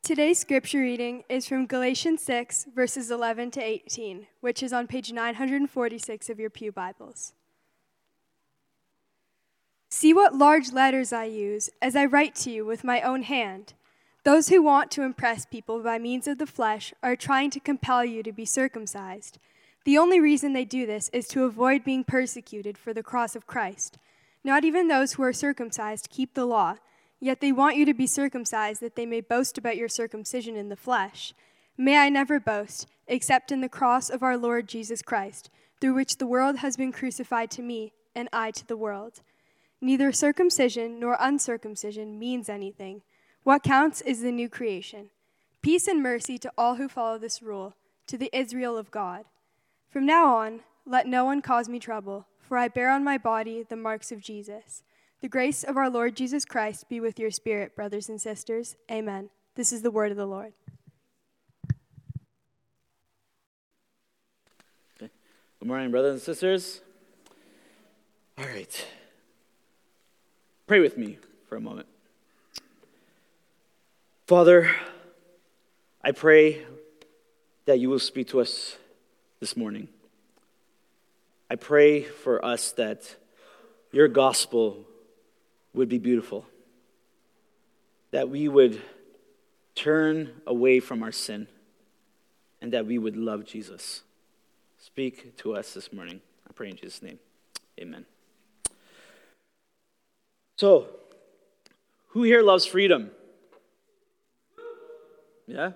Today's scripture reading is from Galatians 6, verses 11 to 18, which is on page 946 of your pew Bibles. See what large letters I use as I write to you with my own hand. Those who want to impress people by means of the flesh are trying to compel you to be circumcised. The only reason they do this is to avoid being persecuted for the cross of Christ. Not even those who are circumcised keep the law. Yet they want you to be circumcised that they may boast about your circumcision in the flesh. May I never boast, except in the cross of our Lord Jesus Christ, through which the world has been crucified to me, and I to the world. Neither circumcision nor uncircumcision means anything. What counts is the new creation. Peace and mercy to all who follow this rule, to the Israel of God. From now on, let no one cause me trouble, for I bear on my body the marks of Jesus. The grace of our Lord Jesus Christ be with your spirit, brothers and sisters. Amen. This is the word of the Lord. Okay. Good morning, brothers and sisters. All right. Pray with me for a moment. Father, I pray that you will speak to us this morning. I pray for us that your gospel would be beautiful, that we would turn away from our sin, and that we would love Jesus. Speak to us this morning. I pray in Jesus' name. Amen. So, who here loves freedom? Yeah?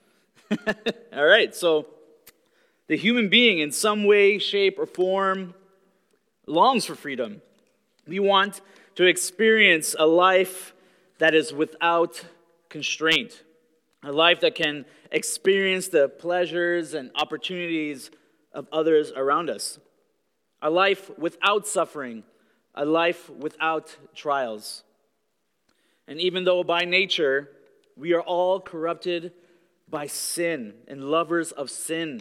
All right, so the human being in some way, shape, or form longs for freedom. We want to experience a life that is without constraint, a life that can experience the pleasures and opportunities of others around us, a life without suffering, a life without trials. And even though by nature we are all corrupted by sin and lovers of sin,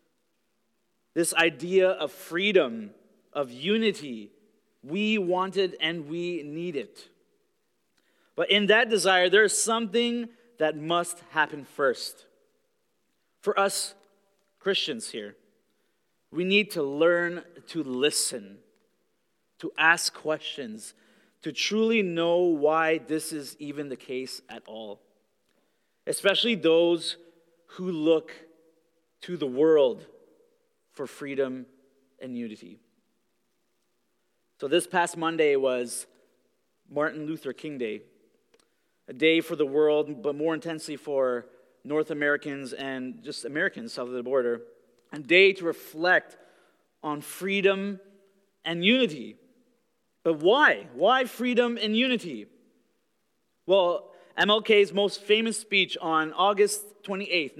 this idea of freedom, of unity, we wanted and we need it. But in that desire, there is something that must happen first. For us Christians here, we need to learn to listen, to ask questions, to truly know why this is even the case at all. Especially those who look to the world for freedom and unity. So this past Monday was Martin Luther King Day, a day for the world, but more intensely for North Americans and just Americans south of the border, a day to reflect on freedom and unity. But why? Why freedom and unity? Well, MLK's most famous speech on August 28th,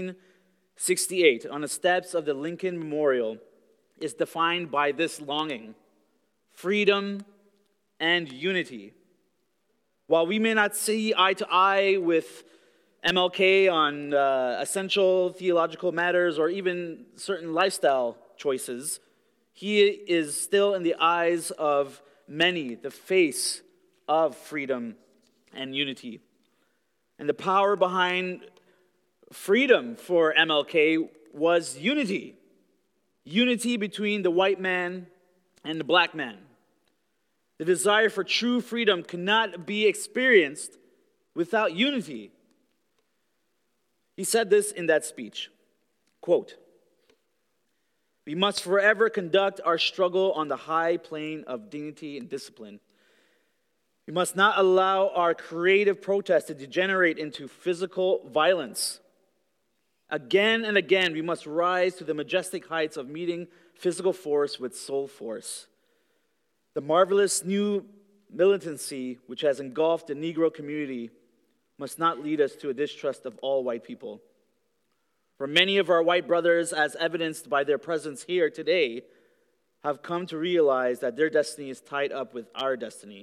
1968, on the steps of the Lincoln Memorial, is defined by this longing: freedom and unity. While we may not see eye to eye with MLK on essential theological matters or even certain lifestyle choices, he is still in the eyes of many the face of freedom and unity. And the power behind freedom for MLK was unity. Unity between the white man and the black man. The desire for true freedom cannot be experienced without unity. He said this in that speech, quote, "We must forever conduct our struggle on the high plane of dignity and discipline. We must not allow our creative protest to degenerate into physical violence. Again and again, we must rise to the majestic heights of meeting physical force with soul force. The marvelous new militancy which has engulfed the Negro community must not lead us to a distrust of all white people. For many of our white brothers, as evidenced by their presence here today, have come to realize that their destiny is tied up with our destiny.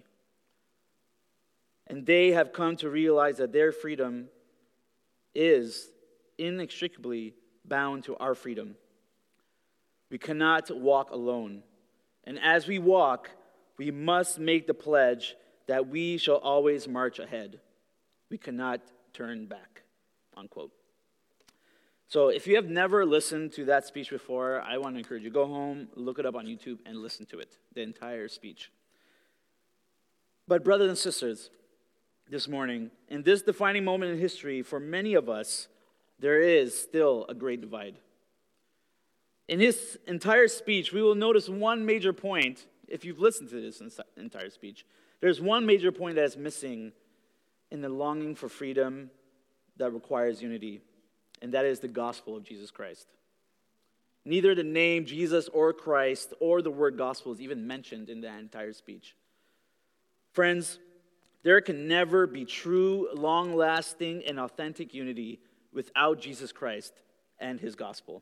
And they have come to realize that their freedom is inextricably bound to our freedom. We cannot walk alone. And as we walk, we must make the pledge that we shall always march ahead. We cannot turn back." unquote. So if you have never listened to that speech before, I want to encourage you, go home, look it up on YouTube, and listen to it, the entire speech. But brothers and sisters, this morning, in this defining moment in history, for many of us, there is still a great divide. In his entire speech, we will notice one major point. If you've listened to this entire speech, there's one major point that is missing in the longing for freedom that requires unity, and that is the gospel of Jesus Christ. Neither the name Jesus or Christ or the word gospel is even mentioned in that entire speech. Friends, there can never be true, long-lasting, and authentic unity without Jesus Christ and his gospel.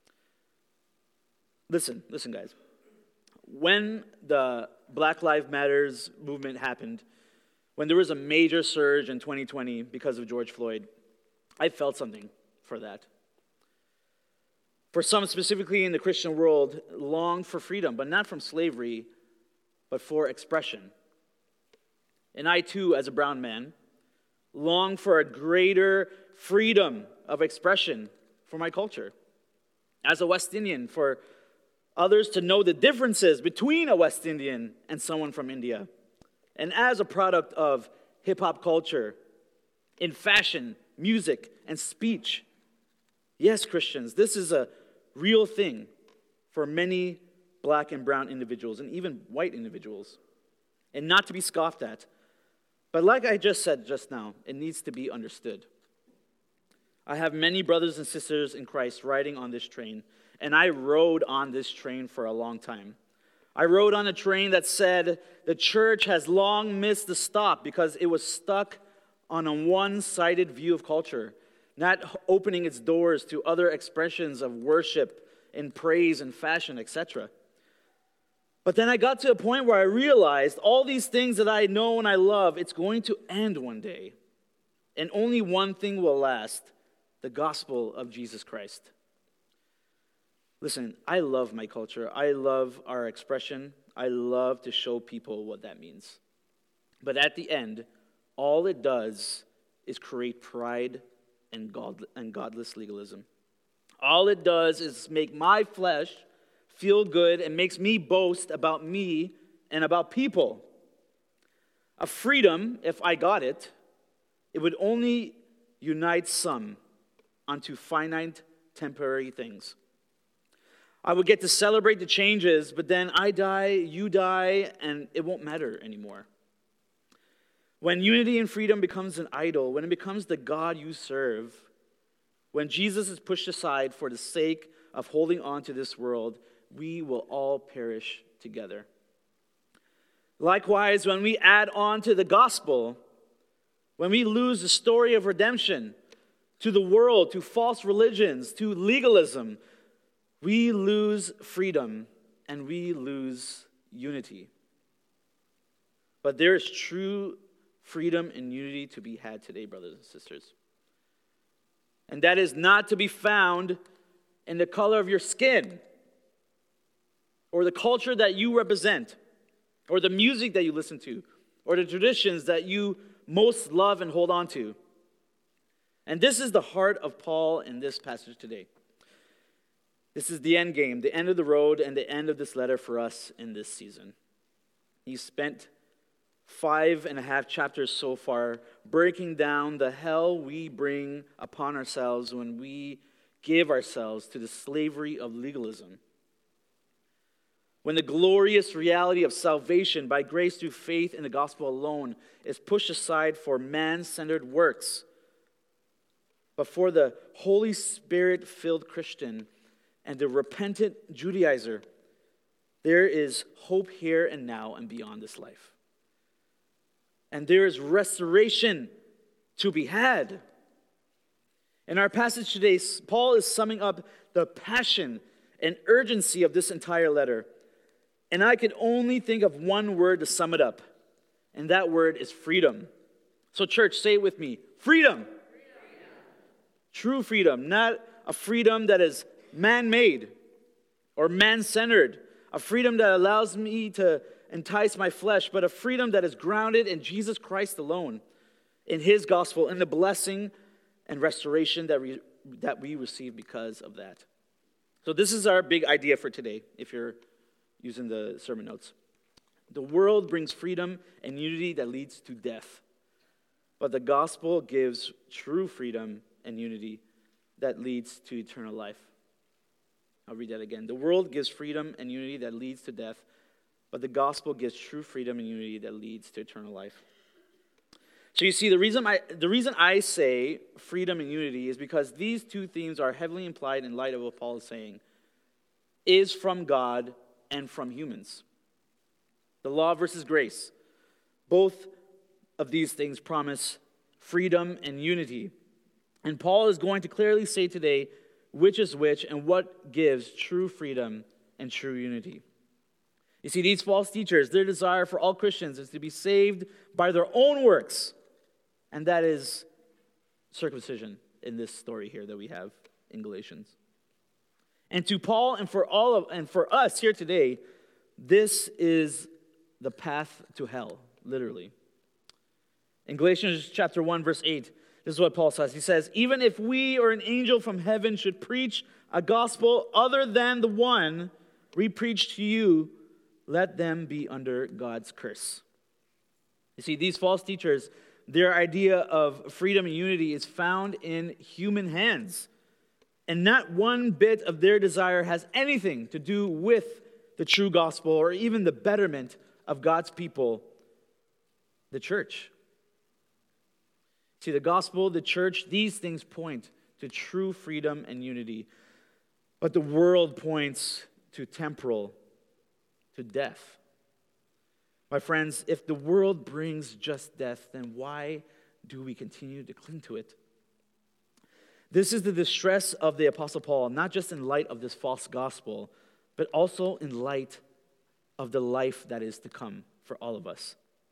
Listen, guys. When the Black Lives Matters movement happened, when there was a major surge in 2020 because of George Floyd, I felt something for that. For some, specifically in the Christian world, longed for freedom, but not from slavery, but for expression. And I too, as a brown man, long for a greater freedom of expression for my culture. As a West Indian, for others to know the differences between a West Indian and someone from India. And as a product of hip-hop culture, in fashion, music, and speech. Yes, Christians, this is a real thing for many black and brown individuals, and even white individuals, and not to be scoffed at. But like I just said just now, it needs to be understood. I have many brothers and sisters in Christ riding on this train, and I rode on this train for a long time. I rode on a train that said the church has long missed the stop because it was stuck on a one-sided view of culture, not opening its doors to other expressions of worship and praise and fashion, etc. But then I got to a point where I realized all these things that I know and I love, it's going to end one day. And only one thing will last, the gospel of Jesus Christ. Listen, I love my culture. I love our expression. I love to show people what that means. But at the end, all it does is create pride and godless legalism. All it does is make my flesh feel good and makes me boast about me and about people. A freedom, if I got it, it would only unite some onto finite, temporary things. I would get to celebrate the changes, but then I die, you die, and it won't matter anymore. When unity and freedom becomes an idol, when it becomes the God you serve, when Jesus is pushed aside for the sake of holding on to this world, we will all perish together. Likewise, when we add on to the gospel, when we lose the story of redemption to the world, to false religions, to legalism, we lose freedom and we lose unity. But there is true freedom and unity to be had today, brothers and sisters. And that is not to be found in the color of your skin, or the culture that you represent, or the music that you listen to, or the traditions that you most love and hold on to. And this is the heart of Paul in this passage today. This is the end game, the end of the road, and the end of this letter for us in this season. He spent 5.5 chapters so far breaking down the hell we bring upon ourselves when we give ourselves to the slavery of legalism. When the glorious reality of salvation by grace through faith in the gospel alone is pushed aside for man-centered works, but for the Holy Spirit-filled Christian and the repentant Judaizer, there is hope here and now and beyond this life. And there is restoration to be had. In our passage today, Paul is summing up the passion and urgency of this entire letter. And I can only think of one word to sum it up, and that word is freedom. So church, say it with me. Freedom. True freedom, not a freedom that is man-made or man-centered, a freedom that allows me to entice my flesh, but a freedom that is grounded in Jesus Christ alone, in his gospel, in the blessing and restoration that we receive because of that. So this is our big idea for today, if you're using the sermon notes. The world brings freedom and unity that leads to death, but the gospel gives true freedom and unity that leads to eternal life. I'll read that again. The world gives freedom and unity that leads to death, but the gospel gives true freedom and unity that leads to eternal life. So you see, the reason I say freedom and unity is because these two themes are heavily implied in light of what Paul is saying, is from God and from humans. The law versus grace. Both of these things promise freedom and unity. And Paul is going to clearly say today which is which and what gives true freedom and true unity. You see, these false teachers, their desire for all Christians is to be saved by their own works. And that is circumcision in this story here that we have in Galatians. And to Paul and for us here today, this is the path to hell, literally. In Galatians chapter 1, verse 8, this is what Paul says. He says, even if we or an angel from heaven should preach a gospel other than the one we preach to you, let them be under God's curse. You see, these false teachers, their idea of freedom and unity is found in human hands. And not one bit of their desire has anything to do with the true gospel or even the betterment of God's people, the church. See, the gospel, the church, these things point to true freedom and unity. But the world points to temporal, to death. My friends, if the world brings just death, then why do we continue to cling to it? This is the distress of the Apostle Paul, not just in light of this false gospel, but also in light of the life that is to come for all of us.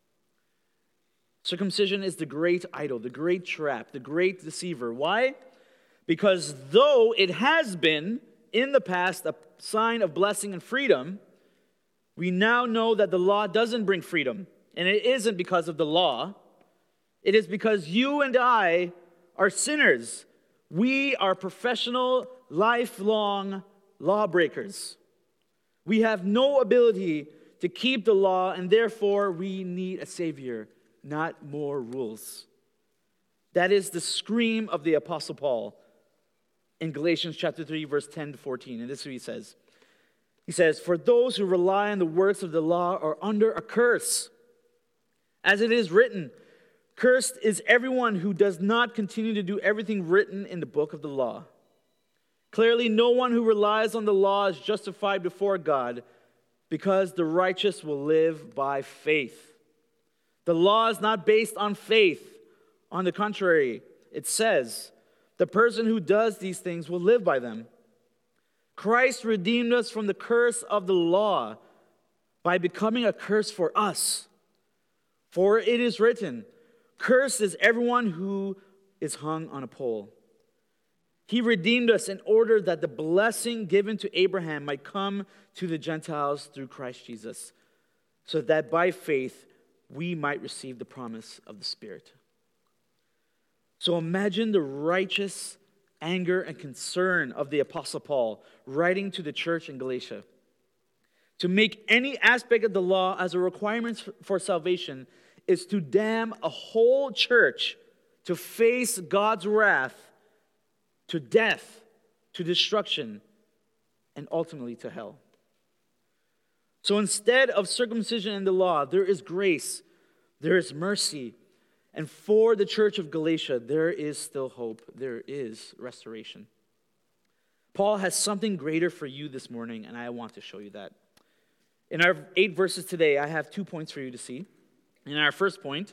Circumcision is the great idol, the great trap, the great deceiver. Why? Because though it has been, in the past, a sign of blessing and freedom, we now know that the law doesn't bring freedom. And it isn't because of the law. It is because you and I are sinners. We are professional, lifelong lawbreakers. We have no ability to keep the law, and therefore we need a Savior, not more rules. That is the scream of the Apostle Paul in Galatians chapter 3, verse 10 to 14. And this is what he says. He says, for those who rely on the works of the law are under a curse. As it is written, cursed is everyone who does not continue to do everything written in the book of the law. Clearly, no one who relies on the law is justified before God, because the righteous will live by faith. The law is not based on faith. On the contrary, it says, the person who does these things will live by them. Christ redeemed us from the curse of the law by becoming a curse for us. For it is written, cursed is everyone who is hung on a pole. He redeemed us in order that the blessing given to Abraham might come to the Gentiles through Christ Jesus, so that by faith we might receive the promise of the Spirit. So imagine the righteous anger and concern of the Apostle Paul writing to the church in Galatia. To make any aspect of the law as a requirement for salvation is to damn a whole church to face God's wrath, to death, to destruction, and ultimately to hell. So instead of circumcision and the law, there is grace, there is mercy, and for the church of Galatia, there is still hope, there is restoration. Paul has something greater for you this morning, and I want to show you that. In our 8 verses today, I have 2 points for you to see. In our first point,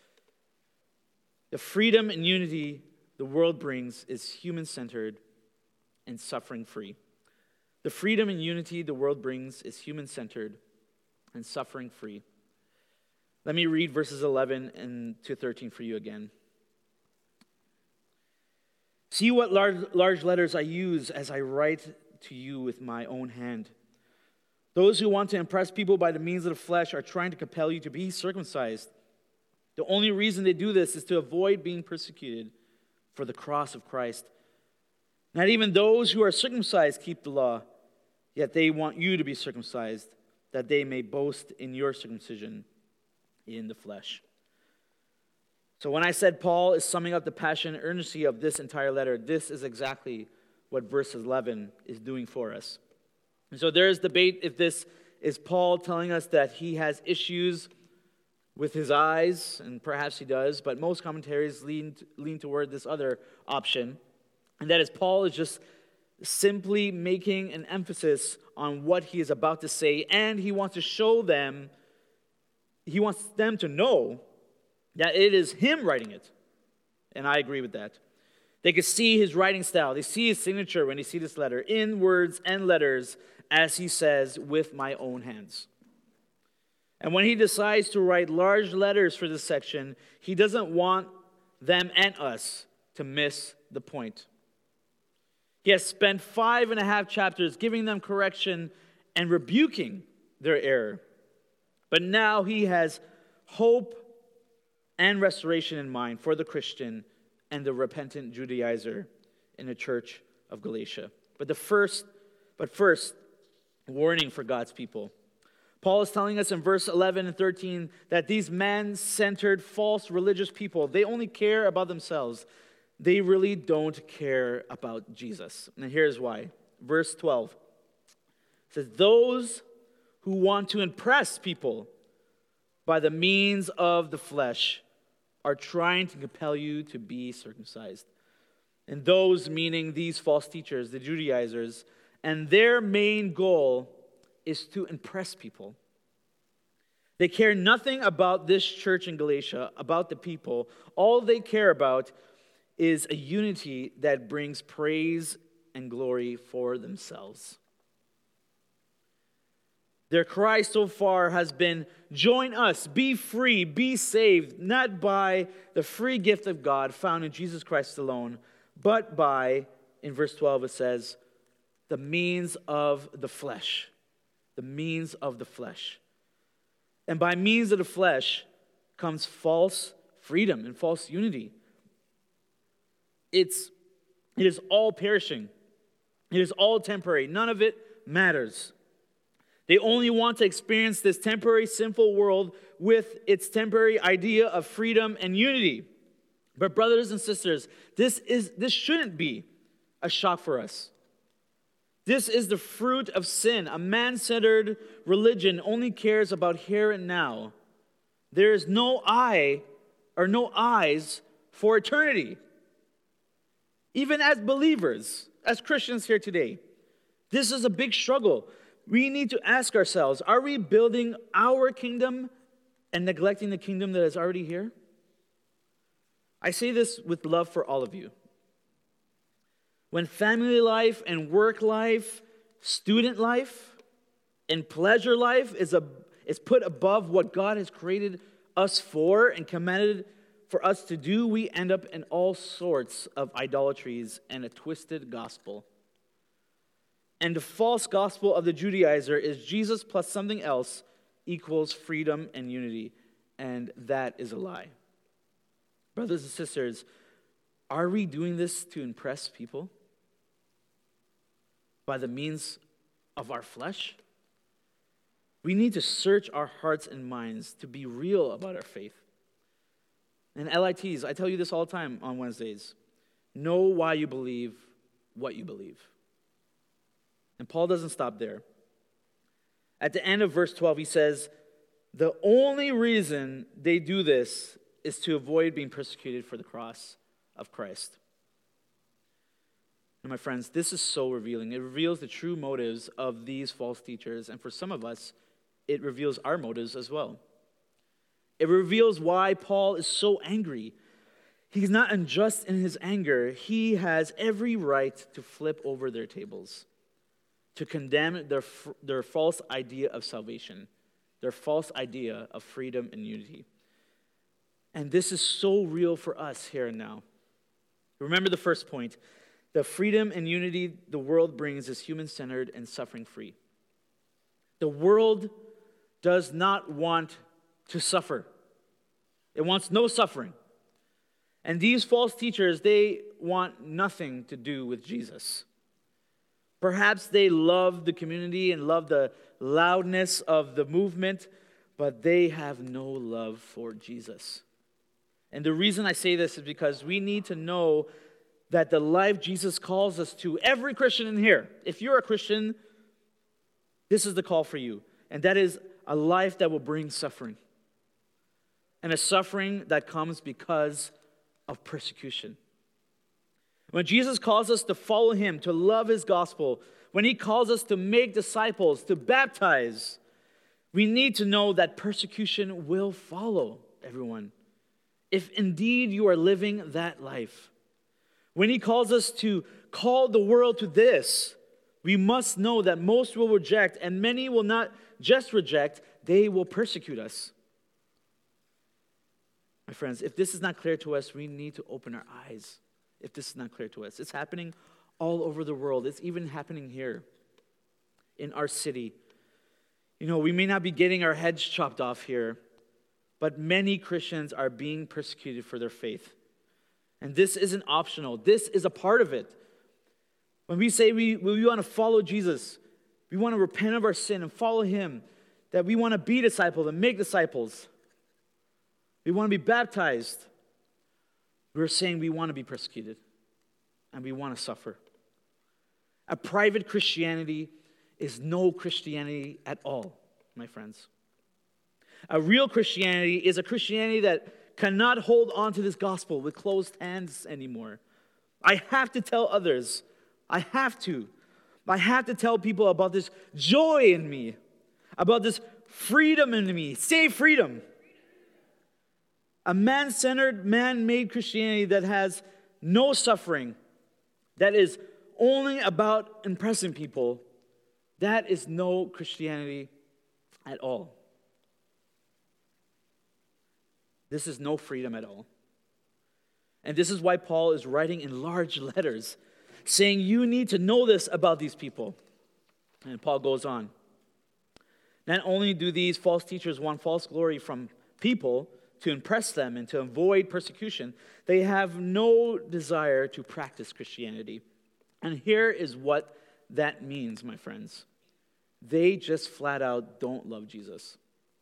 the freedom and unity the world brings is human-centered and suffering-free. The freedom and unity the world brings is human-centered and suffering-free. Let me read verses 11 and to 13 for you again. See what large letters I use as I write to you with my own hand. Those who want to impress people by the means of the flesh are trying to compel you to be circumcised. The only reason they do this is to avoid being persecuted for the cross of Christ. Not even those who are circumcised keep the law, yet they want you to be circumcised, that they may boast in your circumcision in the flesh. So when I said Paul is summing up the passion and urgency of this entire letter, this is exactly what verse 11 is doing for us. And so there is debate if this is Paul telling us that he has issues with his eyes, and perhaps he does, but most commentaries lean toward this other option, and that is Paul is just simply making an emphasis on what he is about to say, and he wants to show them, he wants them to know that it is him writing it. And I agree with that. They could see his writing style. They see his signature when they see this letter, in words and letters, as he says, with my own hands. And when he decides to write large letters for this section, he doesn't want them and us to miss the point. He has spent 5.5 chapters giving them correction and rebuking their error. But now he has hope and restoration in mind for the Christian and the repentant Judaizer in the church of Galatia. But first, warning for God's people. Paul is telling us in verse 11 and 13 that these man-centered, false religious people, they only care about themselves. They really don't care about Jesus. And here's why. Verse 12 says, those who want to impress people by the means of the flesh are trying to compel you to be circumcised. And those, meaning these false teachers, the Judaizers, and their main goal is to impress people. They care nothing about this church in Galatia, about the people. All they care about is a unity that brings praise and glory for themselves. Their cry so far has been, join us, be free, be saved, not by the free gift of God found in Jesus Christ alone, but by, in verse 12 it says, the means of the flesh. The means of the flesh. And by means of the flesh comes false freedom and false unity. It is all perishing. It is all temporary. None of it matters. They only want to experience this temporary sinful world with its temporary idea of freedom and unity. But brothers and sisters, this shouldn't be a shock for us. This is the fruit of sin. A man-centered religion only cares about here and now. There is no eye or no eyes for eternity. Even as believers, as Christians here today, this is a big struggle. We need to ask ourselves, are we building our kingdom and neglecting the kingdom that is already here? I say this with love for all of you. When family life and work life, student life, and pleasure life is put above what God has created us for and commanded for us to do, we end up in all sorts of idolatries and a twisted gospel. And the false gospel of the Judaizer is Jesus plus something else equals freedom and unity. And that is a lie. Brothers and sisters, are we doing this to impress people? By the means of our flesh? We need to search our hearts and minds to be real about our faith. And LITs, I tell you this all the time on Wednesdays. Know why you believe what you believe. And Paul doesn't stop there. At the end of verse 12, he says, the only reason they do this is to avoid being persecuted for the cross of Christ. And my friends, this is so revealing. It reveals the true motives of these false teachers. And for some of us, it reveals our motives as well. It reveals why Paul is so angry. He's not unjust in his anger. He has every right to flip over their tables, to condemn their false idea of salvation, their false idea of freedom and unity. And this is so real for us here and now. Remember the first point. The freedom and unity the world brings is human-centered and suffering-free. The world does not want to suffer. It wants no suffering. And these false teachers, they want nothing to do with Jesus. Perhaps they love the community and love the loudness of the movement, but they have no love for Jesus. And the reason I say this is because we need to know that the life Jesus calls us to, every Christian in here, if you're a Christian, this is the call for you. And that is a life that will bring suffering. And a suffering that comes because of persecution. When Jesus calls us to follow him, to love his gospel, when he calls us to make disciples, to baptize, we need to know that persecution will follow everyone, if indeed you are living that life. When he calls us to call the world to this, we must know that most will reject, and many will not just reject, they will persecute us. My friends, if this is not clear to us, we need to open our eyes. If this is not clear to us, it's happening all over the world. It's even happening here in our city. You know, we may not be getting our heads chopped off here, but many Christians are being persecuted for their faith. And this isn't optional. This is a part of it. When we say we want to follow Jesus, we want to repent of our sin and follow him, that we want to be disciples and make disciples, we want to be baptized, we're saying we want to be persecuted and we want to suffer. A private Christianity is no Christianity at all, my friends. A real Christianity is a Christianity that cannot hold on to this gospel with closed hands anymore. I have to tell others. I have to tell people about this joy in me, about this freedom in me. Say freedom. A man-centered, man-made Christianity that has no suffering, that is only about impressing people, that is no Christianity at all. This is no freedom at all. And this is why Paul is writing in large letters, saying you need to know this about these people. And Paul goes on. Not only do these false teachers want false glory from people to impress them and to avoid persecution, they have no desire to practice Christianity. And here is what that means, my friends. They just flat out don't love Jesus.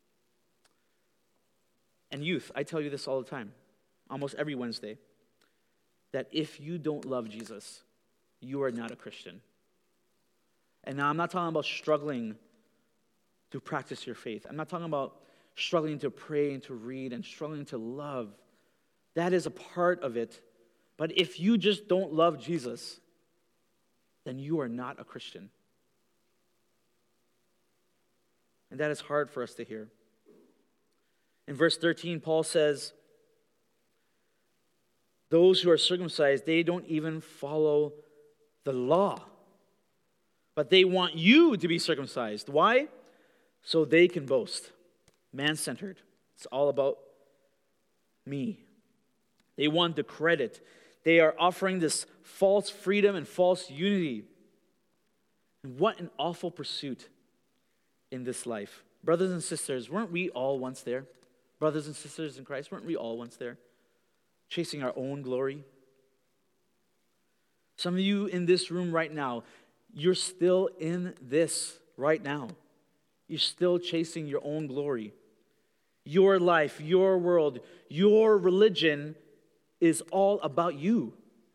And youth, I tell you this all the time, almost every Wednesday, that if you don't love Jesus, you are not a Christian. And now I'm not talking about struggling to practice your faith. I'm not talking about struggling to pray and to read and struggling to love. That is a part of it. But if you just don't love Jesus, then you are not a Christian. And that is hard for us to hear. In verse 13, Paul says, those who are circumcised, they don't even follow the law. But they want you to be circumcised. Why? So they can boast. Man-centered. It's all about me. They want the credit. They are offering this false freedom and false unity. And what an awful pursuit in this life. Brothers and sisters, weren't we all once there? Brothers and sisters in Christ, weren't we all once there? Chasing our own glory. Some of you in this room right now, you're still in this right now. You're still chasing your own glory. Your life, your world, your religion is all about you.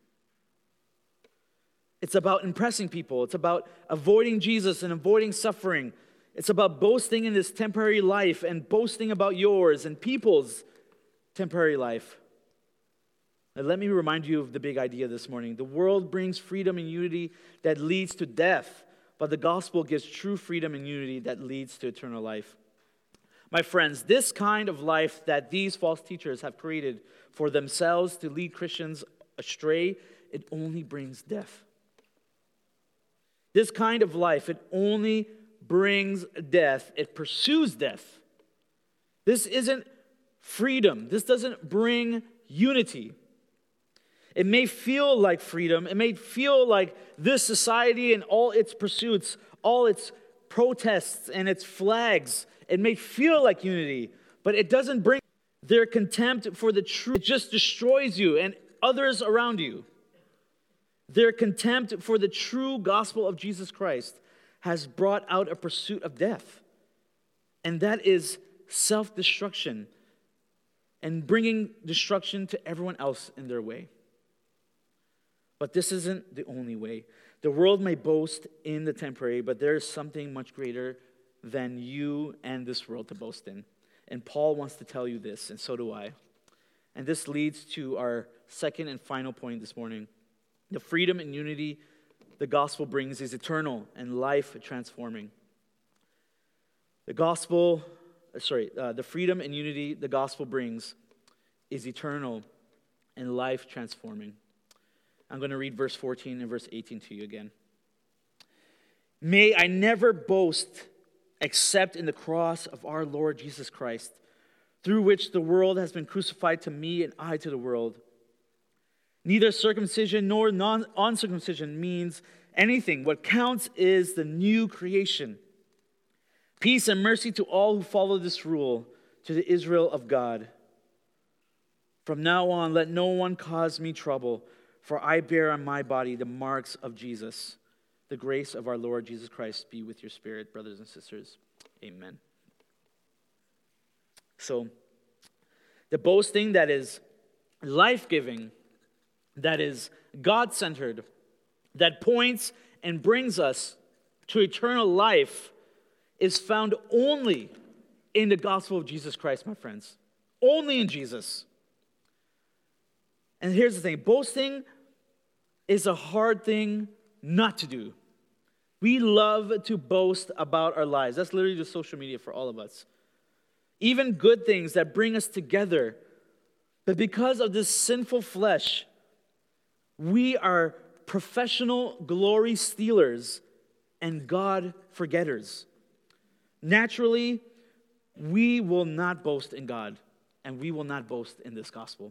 It's about impressing people. It's about avoiding Jesus and avoiding suffering. It's about boasting in this temporary life and boasting about yours and people's temporary life. Now, let me remind you of the big idea this morning. The world brings freedom and unity that leads to death, but the gospel gives true freedom and unity that leads to eternal life. My friends, this kind of life that these false teachers have created for themselves to lead Christians astray, it only brings death. This kind of life, it only brings death. It pursues death. This isn't freedom. This doesn't bring unity. It may feel like freedom. It may feel like this society and all its pursuits, all its protests and its flags, it may feel like unity, but it doesn't bring their contempt for the truth. It just destroys you and others around you. Their contempt for the true gospel of Jesus Christ has brought out a pursuit of death. And that is self-destruction and bringing destruction to everyone else in their way. But this isn't the only way. The world may boast in the temporary, but there is something much greater than you and this world to boast in. And Paul wants to tell you this, and so do I. And this leads to our second and final point this morning. The freedom and unity the gospel brings is eternal and life-transforming. The freedom and unity the gospel brings is eternal and life-transforming. I'm going to read verse 14 and verse 18 to you again. May I never boast except in the cross of our Lord Jesus Christ, through which the world has been crucified to me and I to the world. Neither circumcision nor uncircumcision means anything. What counts is the new creation. Peace and mercy to all who follow this rule, to the Israel of God. From now on, let no one cause me trouble, for I bear on my body the marks of Jesus. The grace of our Lord Jesus Christ be with your spirit, brothers and sisters. Amen. So, the boasting that is life-giving, that is God-centered, that points and brings us to eternal life is found only in the gospel of Jesus Christ, my friends. Only in Jesus. And here's the thing. Boasting is a hard thing not to do. We love to boast about our lives. That's literally just social media for all of us. Even good things that bring us together. But because of this sinful flesh, we are professional glory stealers and God forgetters. Naturally, we will not boast in God, and we will not boast in this gospel.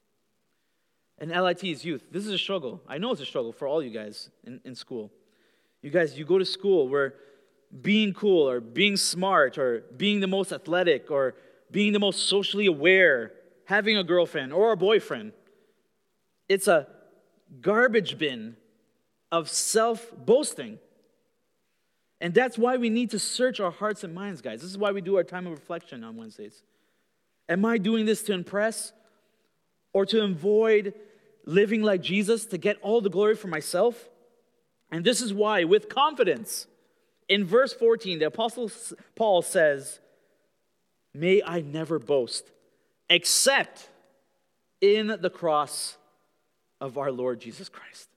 And LIT's youth, this is a struggle. I know it's a struggle for all you guys in school. You guys, you go to school where being cool or being smart or being the most athletic or being the most socially aware, having a girlfriend or a boyfriend, it's a garbage bin of self-boasting. And that's why we need to search our hearts and minds, guys. This is why we do our time of reflection on Wednesdays. Am I doing this to impress or to avoid living like Jesus, to get all the glory for myself? And this is why, with confidence, in verse 14, the Apostle Paul says, may I never boast except in the cross of our Lord Jesus Christ.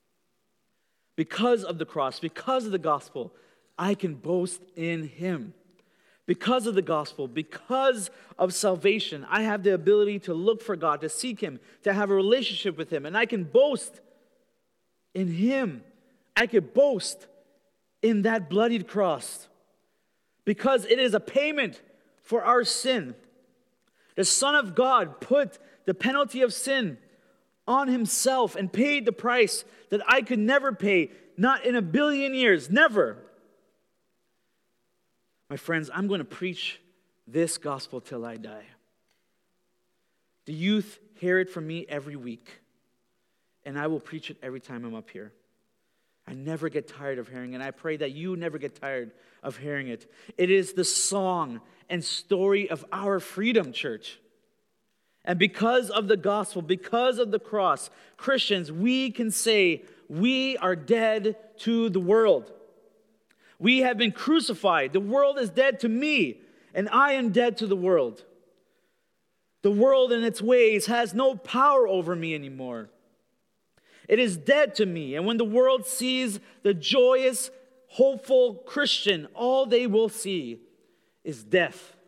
Because of the cross, because of the gospel, I can boast in Him. Because of the gospel, because of salvation, I have the ability to look for God, to seek Him, to have a relationship with Him, and I can boast in Him. I can boast in that bloodied cross because it is a payment for our sin. The Son of God put the penalty of sin on Himself and paid the price that I could never pay, not in a billion years, never. My friends, I'm going to preach this gospel till I die. The youth hear it from me every week, and I will preach it every time I'm up here. I never get tired of hearing it, and I pray that you never get tired of hearing it. It is the song and story of our freedom, church. And because of the gospel, because of the cross, Christians, we can say we are dead to the world. We have been crucified. The world is dead to me, and I am dead to the world. The world in its ways has no power over me anymore. It is dead to me, and when the world sees the joyous, hopeful Christian, all they will see is death.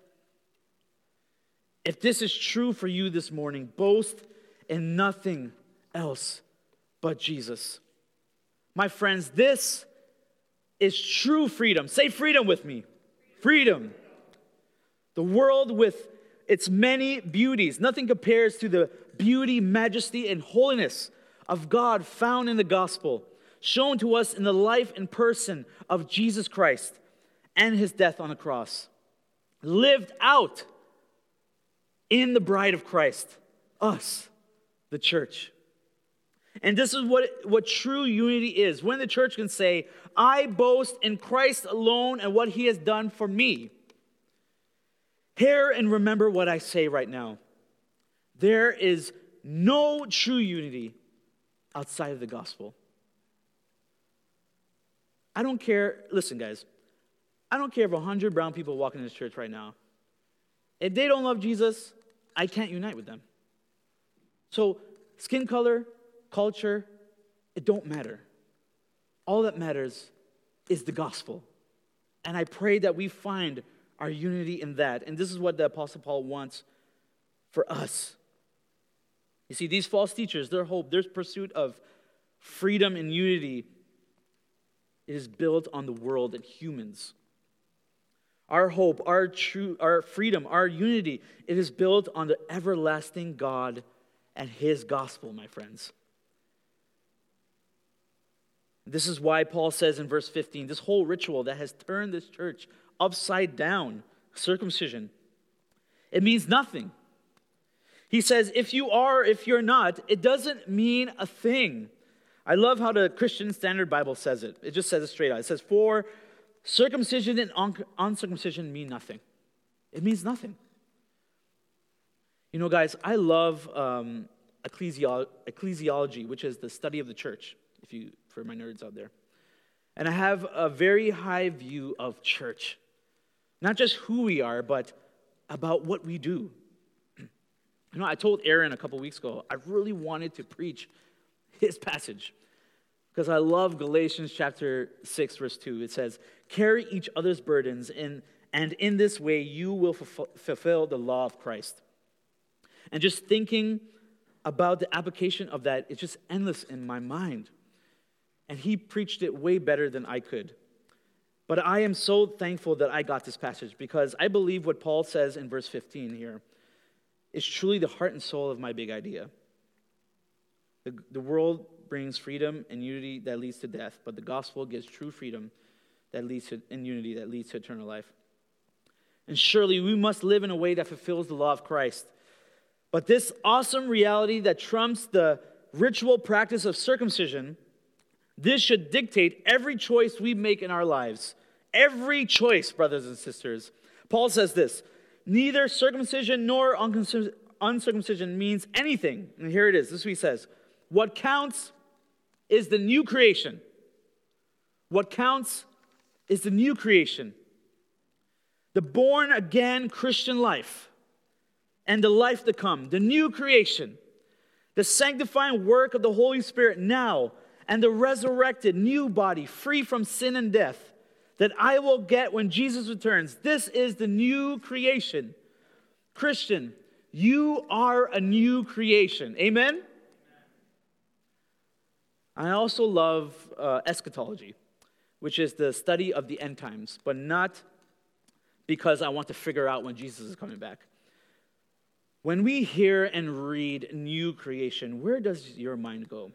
If this is true for you this morning, boast in nothing else but Jesus. My friends, this is true freedom. Say freedom with me. Freedom. The world with its many beauties. Nothing compares to the beauty, majesty, and holiness of God found in the gospel, shown to us in the life and person of Jesus Christ and His death on the cross. Lived out in the bride of Christ, us, the church. And this is what true unity is. When the church can say, I boast in Christ alone and what he has done for me. Hear and remember what I say right now. There is no true unity outside of the gospel. I don't care. Listen, guys. I don't care if 100 brown people walk in this church right now. If they don't love Jesus, I can't unite with them. So skin color, culture, it don't matter. All that matters is the gospel. And I pray that we find our unity in that. And this is what the Apostle Paul wants for us. You see, these false teachers, their hope, their pursuit of freedom and unity is built on the world and humans. Our hope, our freedom, our unity, it is built on the everlasting God and his gospel, my friends. This is why Paul says in verse 15, this whole ritual that has turned this church upside down, circumcision, it means nothing. He says, if you are, if you're not, it doesn't mean a thing. I love how the Christian Standard Bible says it. It just says it straight out. It says, for circumcision and uncircumcision mean nothing. It means nothing. You know, guys, I love ecclesiology, which is the study of the church, for my nerds out there. And I have a very high view of church. Not just who we are, but about what we do. You know, I told Aaron a couple weeks ago, I really wanted to preach his passage because I love Galatians chapter 6, verse 2. It says, carry each other's burdens, and in this way you will fulfill the law of Christ. And just thinking about the application of that, it's just endless in my mind. And he preached it way better than I could. But I am so thankful that I got this passage because I believe what Paul says in verse 15 here is truly the heart and soul of my big idea. The world brings freedom and unity that leads to death, but the gospel gives true freedom that leads to, and unity that leads to eternal life. And surely we must live in a way that fulfills the law of Christ. But this awesome reality that trumps the ritual practice of circumcision, this should dictate every choice we make in our lives. Every choice, brothers and sisters. Paul says this, neither circumcision nor uncircumcision means anything. And here it is. This is what he says. What counts is the new creation. What counts is the new creation. The born-again Christian life and the life to come. The new creation. The sanctifying work of the Holy Spirit now and the resurrected new body free from sin and death that I will get when Jesus returns. This is the new creation. Christian, you are a new creation. Amen? I also love eschatology, which is the study of the end times, but not because I want to figure out when Jesus is coming back. When we hear and read new creation, where does your mind go?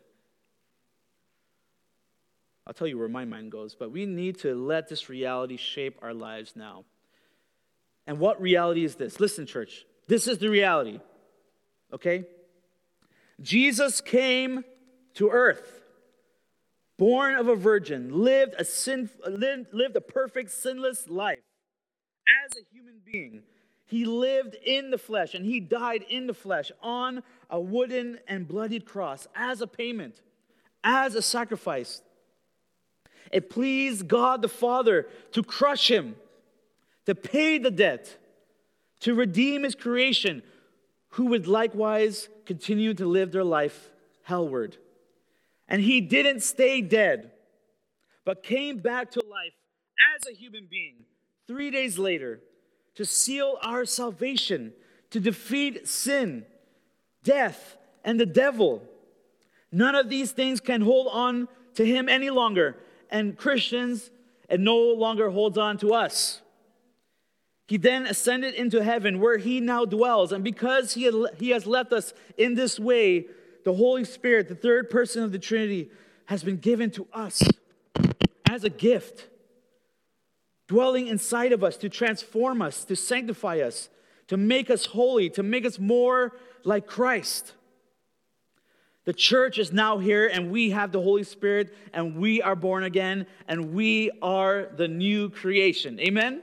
I'll tell you where my mind goes, but we need to let this reality shape our lives now. And what reality is this? Listen, church, this is the reality, okay? Jesus came to earth, born of a virgin, lived a perfect, sinless life as a human being. He lived in the flesh, and he died in the flesh on a wooden and bloodied cross as a payment, as a sacrifice. It pleased God the Father to crush him, to pay the debt, to redeem his creation, who would likewise continue to live their life hellward. And he didn't stay dead, but came back to life as a human being 3 days later to seal our salvation, to defeat sin, death, and the devil. None of these things can hold on to him any longer. And Christians, it no longer holds on to us. He then ascended into heaven where he now dwells. And because he has left us in this way, the Holy Spirit, the third person of the Trinity, has been given to us as a gift, dwelling inside of us to transform us, to sanctify us, to make us holy, to make us more like Christ. The church is now here, and we have the Holy Spirit, and we are born again, and we are the new creation. Amen?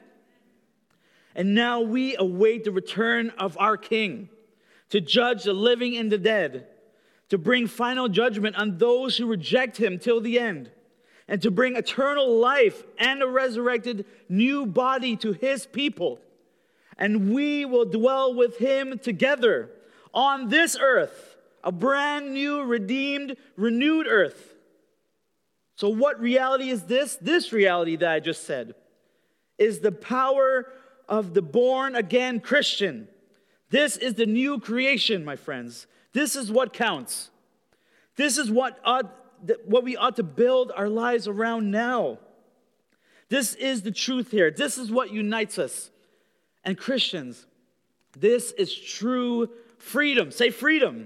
And now we await the return of our King to judge the living and the dead, to bring final judgment on those who reject him till the end, and to bring eternal life and a resurrected new body to his people. And we will dwell with him together on this earth, a brand new, redeemed, renewed earth. So what reality is this? This reality that I just said is the power of the born-again Christian. This is the new creation, my friends. This is what counts. This is what we ought to build our lives around now. This is the truth here. This is what unites us. And Christians, this is true freedom. Say freedom.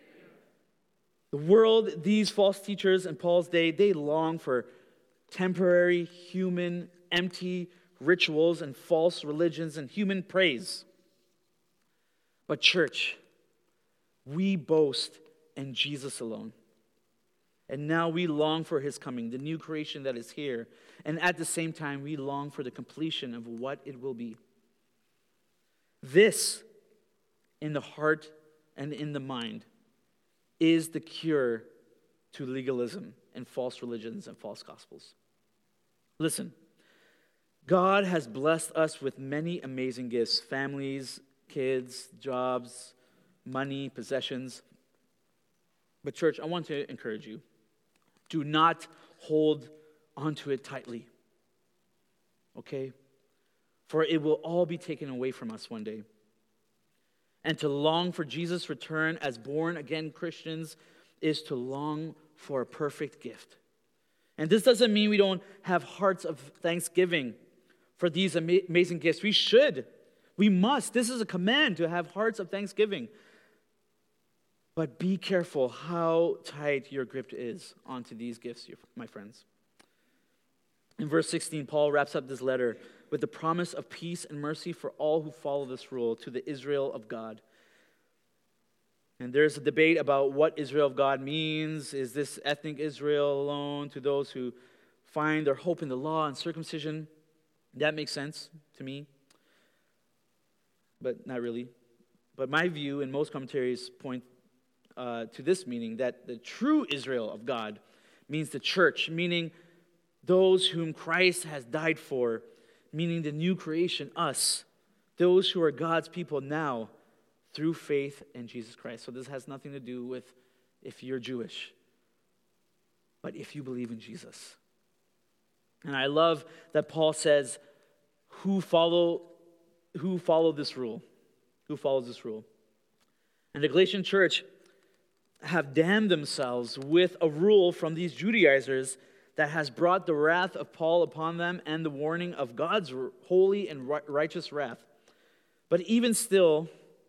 The world, these false teachers in Paul's day, they long for temporary, human, empty rituals and false religions and human praise. But church, we boast in Jesus alone. And now we long for his coming, the new creation that is here. And at the same time, we long for the completion of what it will be. This, in the heart and in the mind, is the cure to legalism and false religions and false gospels. Listen, God has blessed us with many amazing gifts: families, kids, jobs, money, possessions. But church, I want to encourage you. Do not hold onto it tightly. Okay? For it will all be taken away from us one day. And to long for Jesus' return as born-again Christians is to long for a perfect gift. And this doesn't mean we don't have hearts of thanksgiving for these amazing gifts. We should. We must. This is a command to have hearts of thanksgiving. But be careful how tight your grip is onto these gifts, my friends. In verse 16, Paul wraps up this letter with the promise of peace and mercy for all who follow this rule, to the Israel of God. And there's a debate about what Israel of God means. Is this ethnic Israel alone, to those who find their hope in the law and circumcision? That makes sense to me, but not really. But my view and most commentaries point to this meaning, that the true Israel of God means the church, meaning those whom Christ has died for, meaning the new creation, us, those who are God's people now through faith in Jesus Christ. So this has nothing to do with if you're Jewish, but if you believe in Jesus. And I love that Paul says, who follow this rule? Who follows this rule? And the Galatian church have damned themselves with a rule from these Judaizers that has brought the wrath of Paul upon them and the warning of God's holy and righteous wrath. But even still,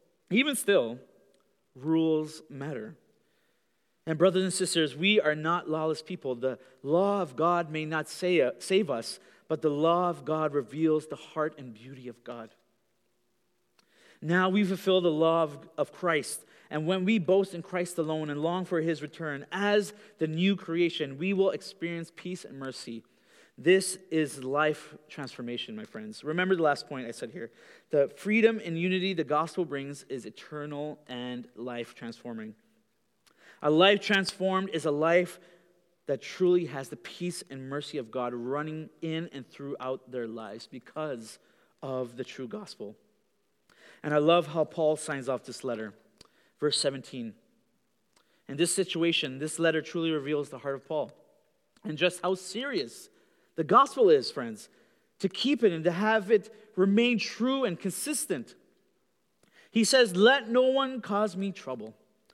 rules matter. And brothers and sisters, we are not lawless people. The law of God may not save us, but the law of God reveals the heart and beauty of God. Now we fulfill the law of Christ. And when we boast in Christ alone and long for his return as the new creation, we will experience peace and mercy. This is life transformation, my friends. Remember the last point I said here. The freedom and unity the gospel brings is eternal and life transforming. A life transformed is a life that truly has the peace and mercy of God running in and throughout their lives because of the true gospel. And I love how Paul signs off this letter. Verse 17. In this situation, this letter truly reveals the heart of Paul and just how serious the gospel is, friends, to keep it and to have it remain true and consistent. He says, "Let no one cause me trouble."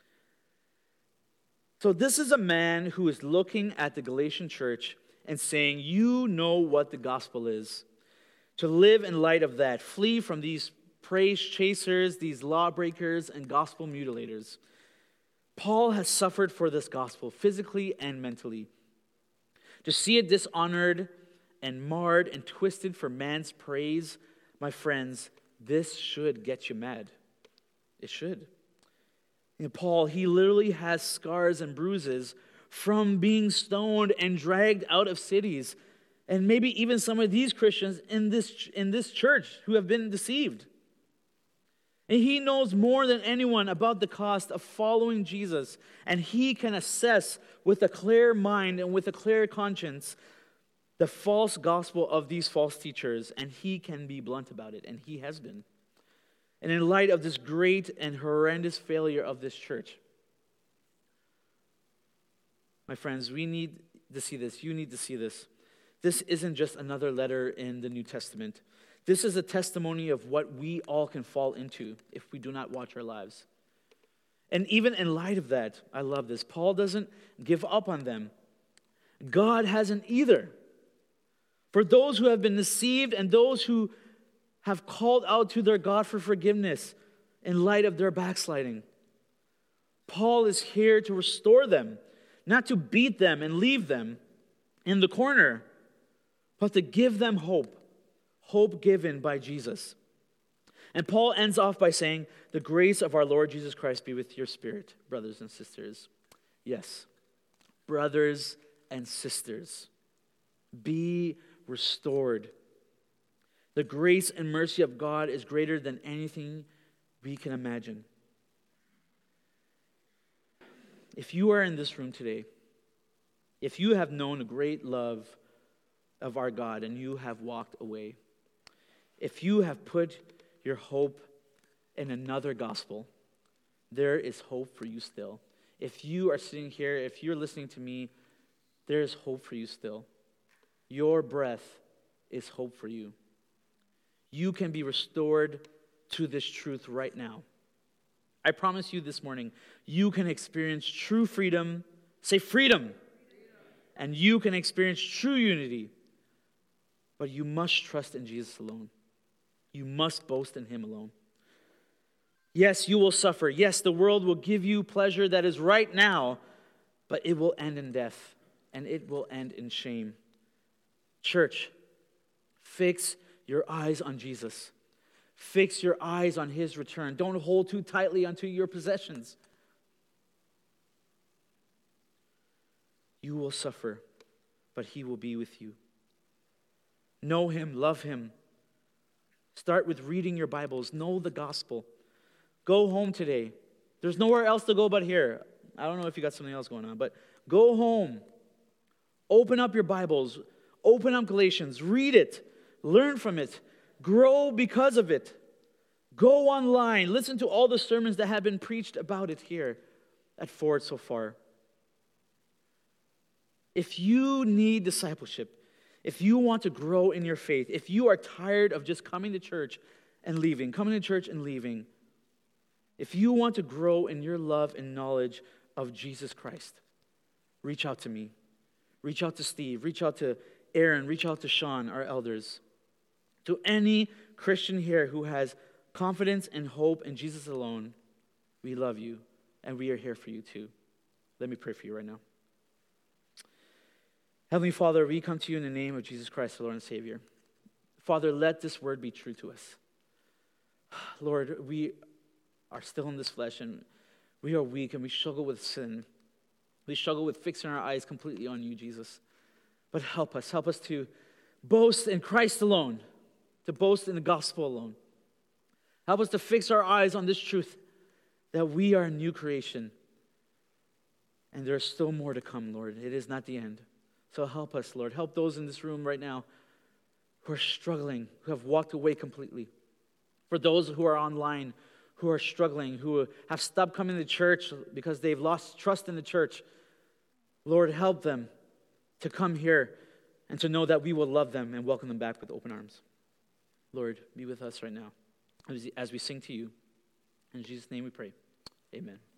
So this is a man who is looking at the Galatian church and saying, you know what the gospel is. To live in light of that, flee from these praise chasers, these lawbreakers, and gospel mutilators. Paul has suffered for this gospel, physically and mentally. To see it dishonored and marred and twisted for man's praise, my friends, this should get you mad. It should. Paul, he literally has scars and bruises from being stoned and dragged out of cities. And maybe even some of these Christians in this church who have been deceived. And he knows more than anyone about the cost of following Jesus. And he can assess with a clear mind and with a clear conscience the false gospel of these false teachers. And he can be blunt about it. And he has been. And in light of this great and horrendous failure of this church, my friends, we need to see this. You need to see this. This isn't just another letter in the New Testament. This is a testimony of what we all can fall into if we do not watch our lives. And even in light of that, I love this. Paul doesn't give up on them. God hasn't either. For those who have been deceived and those who have called out to their God for forgiveness in light of their backsliding, Paul is here to restore them, not to beat them and leave them in the corner, but to give them hope. Hope given by Jesus. And Paul ends off by saying, the grace of our Lord Jesus Christ be with your spirit, brothers and sisters. Yes, brothers and sisters, be restored. The grace and mercy of God is greater than anything we can imagine. If you are in this room today, if you have known a great love of our God and you have walked away, if you have put your hope in another gospel, there is hope for you still. If you are sitting here, if you're listening to me, there is hope for you still. Your breath is hope for you. You can be restored to this truth right now. I promise you this morning, you can experience true freedom. Say freedom. And you can experience true unity. But you must trust in Jesus alone. You must boast in him alone. Yes, you will suffer. Yes, the world will give you pleasure that is right now, but it will end in death, and it will end in shame. Church, fix your eyes on Jesus. Fix your eyes on his return. Don't hold too tightly onto your possessions. You will suffer, but he will be with you. Know him, love him. Start with reading your Bibles. Know the gospel. Go home today. There's nowhere else to go but here. I don't know if you got something else going on, but go home. Open up your Bibles. Open up Galatians. Read it. Learn from it. Grow because of it. Go online. Listen to all the sermons that have been preached about it here at Ford so far. If you need discipleship, if you want to grow in your faith, if you are tired of just coming to church and leaving, if you want to grow in your love and knowledge of Jesus Christ, reach out to me. Reach out to Steve. Reach out to Aaron. Reach out to Sean, our elders. To any Christian here who has confidence and hope in Jesus alone, we love you, and we are here for you too. Let me pray for you right now. Heavenly Father, we come to you in the name of Jesus Christ, the Lord and Savior. Father, let this word be true to us. Lord, we are still in this flesh, and we are weak, and we struggle with sin. We struggle with fixing our eyes completely on you, Jesus. But help us to boast in Christ alone, to boast in the gospel alone. Help us to fix our eyes on this truth that we are a new creation. And there is still more to come, Lord. It is not the end. So help us, Lord. Help those in this room right now who are struggling, who have walked away completely. For those who are online, who are struggling, who have stopped coming to church because they've lost trust in the church, Lord, help them to come here and to know that we will love them and welcome them back with open arms. Lord, be with us right now as we sing to you. In Jesus' name we pray. Amen.